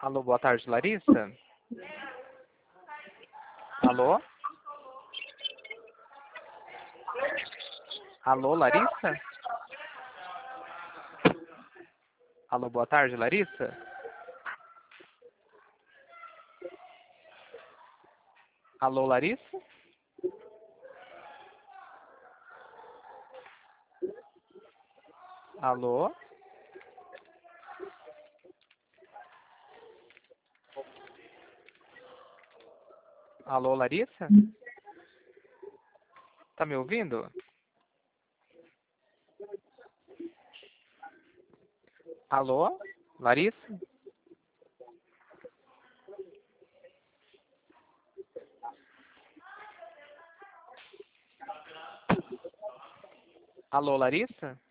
Alô, boa tarde, Larissa? Alô? Alô, Larissa? Alô, boa tarde, Larissa? Alô, Larissa? Alô? Alô, Larissa? Tá me ouvindo? Alô? Larissa? Alô, Larissa?